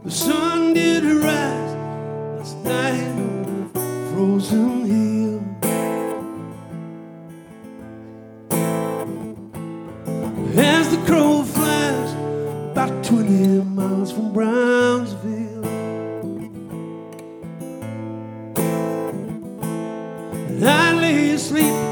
The sun did rise last night on a frozen hill. As the crow flies about 20 miles from Brownsville.